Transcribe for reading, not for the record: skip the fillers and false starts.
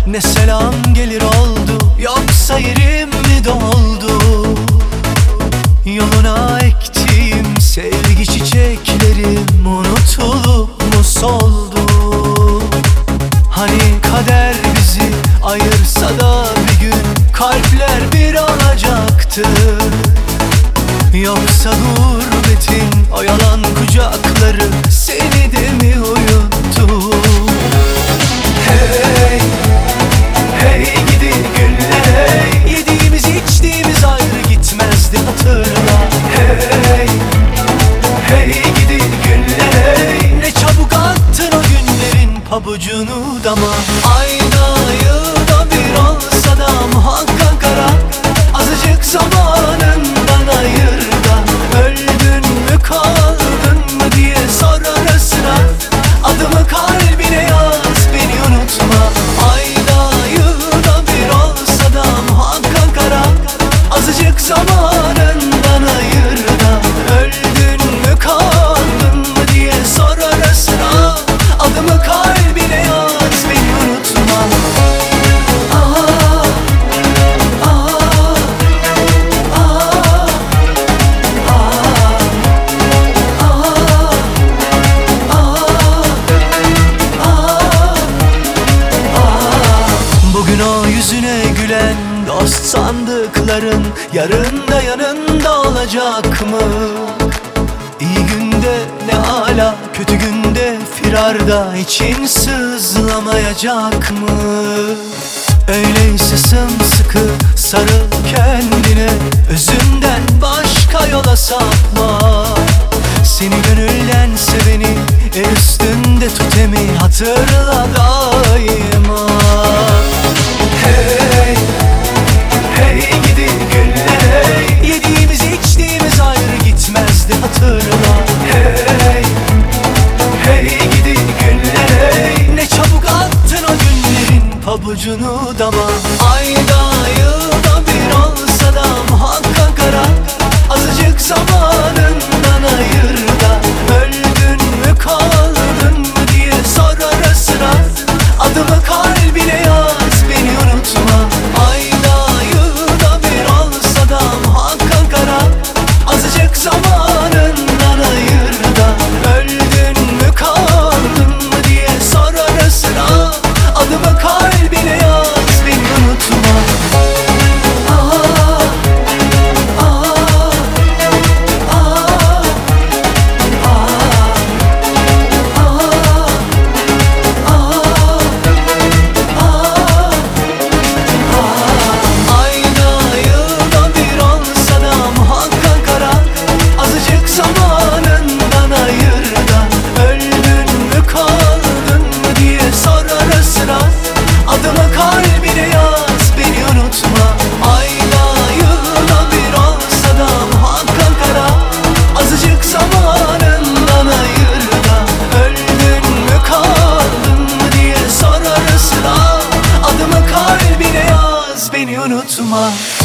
ne selam gelir oldu, yoksa yerim mi doldu? Yoluna ektiğim sevgi çiçeklerim unutulup mu soldu? Hani kader bizi ayırsa da bir gün kalpler bir olacaktı. Yoksa gurbetin o yalan kucakları seni de mi uyuttu? Hey, hey gidi günler hey, yediğimiz içtiğimiz ayrı gitmezdi hatırla. Hey, hey gidi günler hey, ne çabuk attın o günlerin pabucunu dama. Ayda yılda bir olsa da muhakkak ara, azıcık zamanından ayır da. Öldün mü kaldın mı diye sor arasına, adımı kalbine yaz beni unutma. Ayda yılda bir olsa da muhakkak ara, azıcık zamanından ayır da. Öldün mü kaldın mı diye sor arasına, adımı kalbine yaz beni unutma. Bugün o yüzüne gülen dost sandıkların yarın da yanında olacak mı? İyi günde ne ala, kötü günde firarda için sızlamayacak mı? Öyleyse sımsıkı sarıl kendine, özünden başka yola sapma. Seni gönülden seveni el üstünde tut emi, hatırla daima. Hey, hey gidi günler hey, yediğimiz içtiğimiz ayrı gitmezdi hatırla. Hey, hey gidi günler hey, ne çabuk attın o günlerin pabucunu dama. Ayda yılda bir olsa da muhakkak ara, azıcık zamanından ayır da. Öldün mü kaldın mı diye sor arasına, adımı kalbine yaz beni unutma. Ayda yılda bir olsa da muhakkak ara, azıcık zamanından ayır da. Öldün mü kaldın mı diye sor arasına, adımı kalbine yaz beni unutma. Adımı kalbine yaz beni unutma. Ayda yılda bir olsa da muhakkak ara, azıcık zamanından ayır da. Öldün mü kaldın mı diye sor arasına, adımı kalbine yaz beni unutma.